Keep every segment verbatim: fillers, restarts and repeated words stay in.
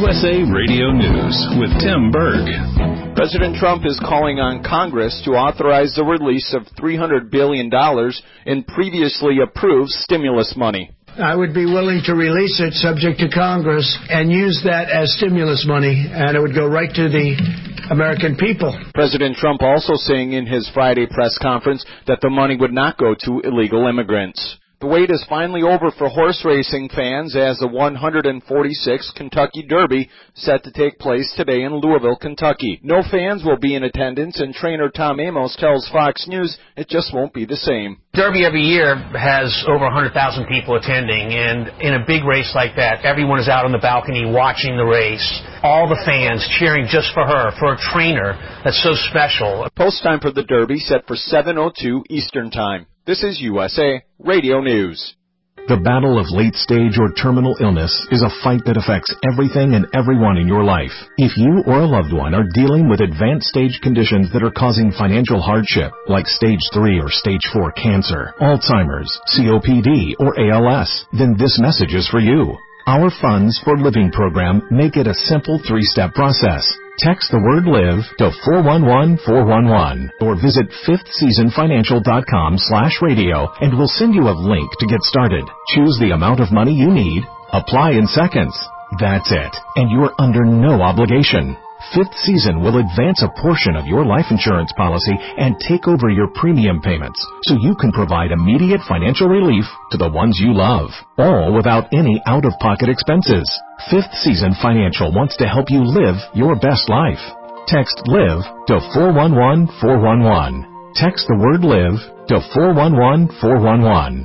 S A Radio News with Tim Berg. President Trump is calling on Congress to authorize the release of three hundred billion dollars in previously approved stimulus money. I would be willing to release it subject to Congress and use that as stimulus money, and it would go right to the American people. President Trump also saying in his Friday press conference that the money would not go to illegal immigrants. The wait is finally over for horse racing fans as the one hundred forty-sixth Kentucky Derby set to take place today in Louisville, Kentucky. No fans will be in attendance, and trainer Tom Amos tells Fox News it just won't be the same. Derby every year has over one hundred thousand people attending, and in a big race like that, everyone is out on the balcony watching the race. All the fans cheering just for her, for a trainer that's so special. Post time for the Derby set for seven oh two Eastern Time. This is U S A Radio News. The battle of late-stage or terminal illness is a fight that affects everything and everyone in your life. If you or a loved one are dealing with advanced stage conditions that are causing financial hardship, like stage three or stage four cancer, Alzheimer's, C O P D, or A L S, then this message is for you. Our Funds for Living program make it a simple three-step process. Text the word LIVE to four one one four one one or visit fifth season financial dot com slash radio and we'll send you a link to get started. Choose the amount of money you need. Apply in seconds. That's it. And you're under no obligation. Fifth Season will advance a portion of your life insurance policy and take over your premium payments so you can provide immediate financial relief to the ones you love, all without any out-of-pocket expenses. Fifth Season Financial wants to help you live your best life. Text LIVE to four one one four one one. Text the word LIVE to four one one four one one.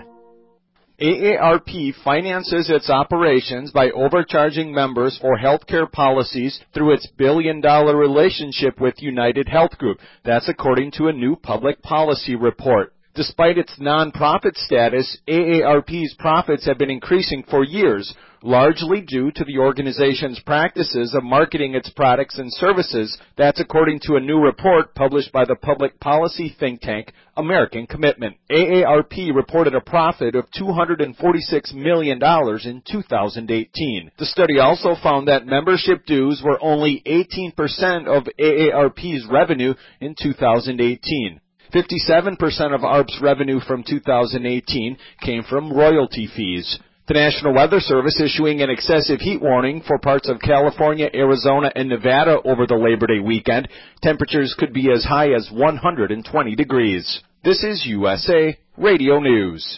A A R P finances its operations by overcharging members for healthcare policies through its billion-dollar relationship with United Health Group. That's according to a new public policy report. Despite its nonprofit status, A A R P's profits have been increasing for years, largely due to the organization's practices of marketing its products and services. That's according to a new report published by the public policy think tank American Commitment. A A R P reported a profit of two hundred forty-six million dollars in two thousand eighteen. The study also found that membership dues were only eighteen percent of A A R P's revenue in two thousand eighteen. fifty-seven percent of A R P's revenue from two thousand eighteen came from royalty fees. The National Weather Service issuing an excessive heat warning for parts of California, Arizona, and Nevada over the Labor Day weekend. Temperatures could be as high as one hundred twenty degrees. This is U S A Radio News.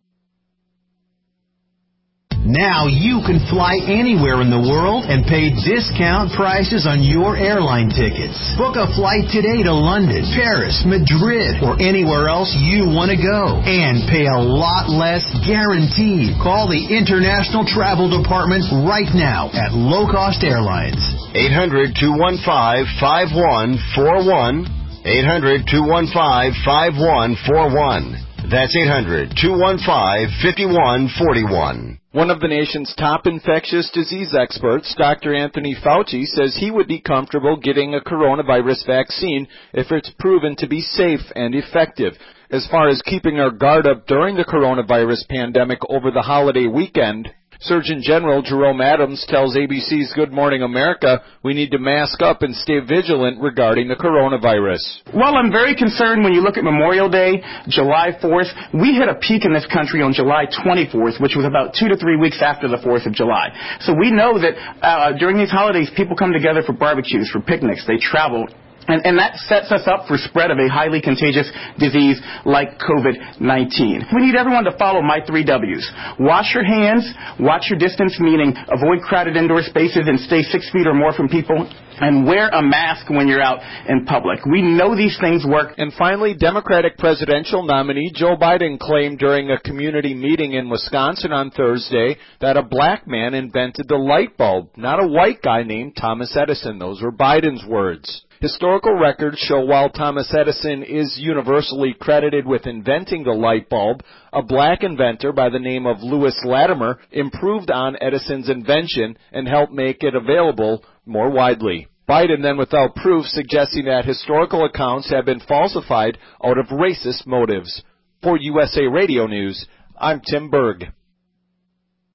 Now you can fly anywhere in the world and pay discount prices on your airline tickets. Book a flight today to London, Paris, Madrid, or anywhere else you want to go. And pay a lot less guaranteed. Call the International Travel Department right now at Low Cost Airlines. eight hundred two one five five one four one. eight hundred two one five five one four one. That's eight hundred two one five five one four one. One of the nation's top infectious disease experts, Doctor Anthony Fauci, says he would be comfortable getting a coronavirus vaccine if it's proven to be safe and effective. As far as keeping our guard up during the coronavirus pandemic over the holiday weekend, Surgeon General Jerome Adams tells A B C's Good Morning America we need to mask up and stay vigilant regarding the coronavirus. Well, I'm very concerned when you look at Memorial Day, July fourth. We hit a peak in this country on July twenty-fourth, which was about two to three weeks after the fourth of July. So we know that uh, during these holidays, people come together for barbecues, for picnics. They travel. And, and that sets us up for spread of a highly contagious disease like COVID nineteen. We need everyone to follow my three W's. Wash your hands, watch your distance, meaning avoid crowded indoor spaces and stay six feet or more from people, and wear a mask when you're out in public. We know these things work. And finally, Democratic presidential nominee Joe Biden claimed during a community meeting in Wisconsin on Thursday that a black man invented the light bulb, not a white guy named Thomas Edison. Those were Biden's words. Historical records show while Thomas Edison is universally credited with inventing the light bulb, a black inventor by the name of Lewis Latimer improved on Edison's invention and helped make it available more widely. Biden then, without proof, suggesting that historical accounts have been falsified out of racist motives. For U S A Radio News, I'm Tim Berg.